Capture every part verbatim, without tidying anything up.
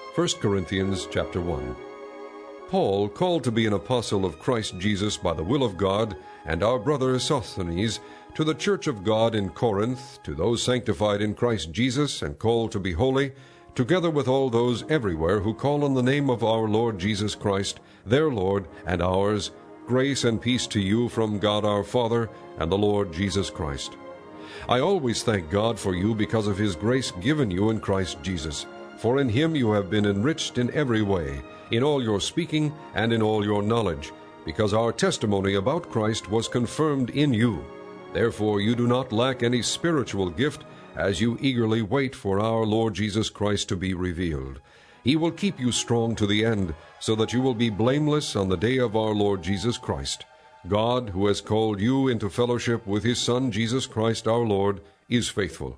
First Corinthians chapter one. Paul, called to be an apostle of Christ Jesus by the will of God, and our brother Sosthenes, to the church of God in Corinth, to those sanctified in Christ Jesus and called to be holy, together with all those everywhere who call on the name of our Lord Jesus Christ, their Lord and ours, grace and peace to you from God our Father and the Lord Jesus Christ. I always thank God for you because of his grace given you in Christ Jesus. For in him you have been enriched in every way, in all your speaking and in all your knowledge, because our testimony about Christ was confirmed in you. Therefore you do not lack any spiritual gift, as you eagerly wait for our Lord Jesus Christ to be revealed. He will keep you strong to the end, so that you will be blameless on the day of our Lord Jesus Christ. God, who has called you into fellowship with his Son Jesus Christ our Lord, is faithful.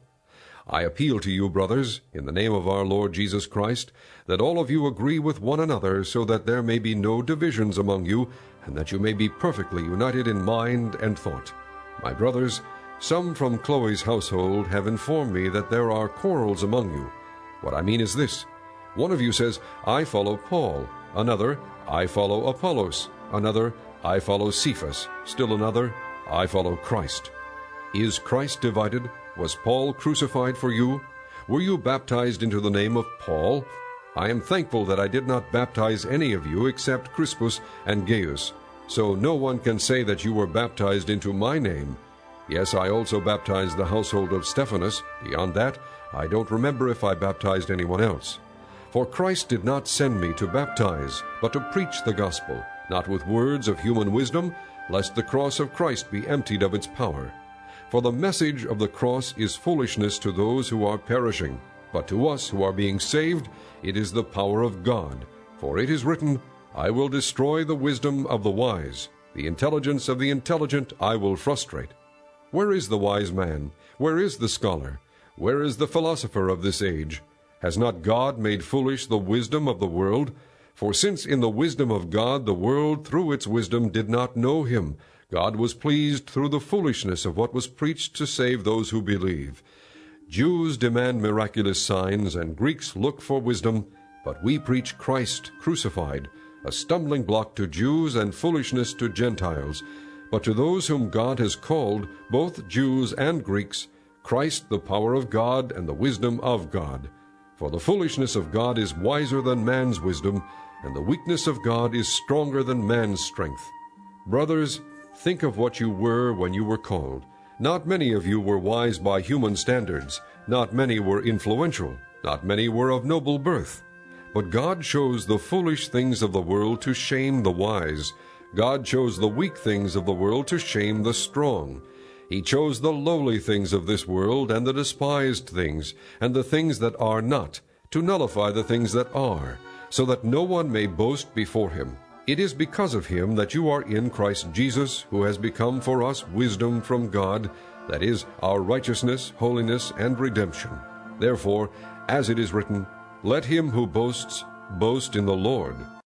I appeal to you, brothers, in the name of our Lord Jesus Christ, that all of you agree with one another, so that there may be no divisions among you, and that you may be perfectly united in mind and thought. My brothers, some from Chloe's household have informed me that there are quarrels among you. What I mean is this: one of you says, I follow Paul; another, I follow Apollos; another, I follow Cephas; still another, I follow Christ. Is Christ divided? Was Paul crucified for you? Were you baptized into the name of Paul? I am thankful that I did not baptize any of you except Crispus and Gaius, so no one can say that you were baptized into my name. Yes, I also baptized the household of Stephanas. Beyond that, I don't remember if I baptized anyone else. For Christ did not send me to baptize, but to preach the gospel, not with words of human wisdom, lest the cross of Christ be emptied of its power. For the message of the cross is foolishness to those who are perishing, but to us who are being saved it is the power of God. For it is written, I will destroy the wisdom of the wise, the intelligence of the intelligent I will frustrate. Where is the wise man? Where is the scholar? Where is the philosopher of this age? Has not God made foolish the wisdom of the world? For since in the wisdom of God the world through its wisdom did not know him, God was pleased through the foolishness of what was preached to save those who believe. Jews demand miraculous signs, and Greeks look for wisdom, but we preach Christ crucified, a stumbling block to Jews and foolishness to Gentiles. But to those whom God has called, both Jews and Greeks, Christ the power of God and the wisdom of God. For the foolishness of God is wiser than man's wisdom, and the weakness of God is stronger than man's strength. Brothers, think of what you were when you were called. Not many of you were wise by human standards. Not many were influential. Not many were of noble birth. But God chose the foolish things of the world to shame the wise. God chose the weak things of the world to shame the strong. He chose the lowly things of this world, and the despised things, and the things that are not, to nullify the things that are, so that no one may boast before him. It is because of him that you are in Christ Jesus, who has become for us wisdom from God, that is, our righteousness, holiness, and redemption. Therefore, as it is written, let him who boasts boast in the Lord.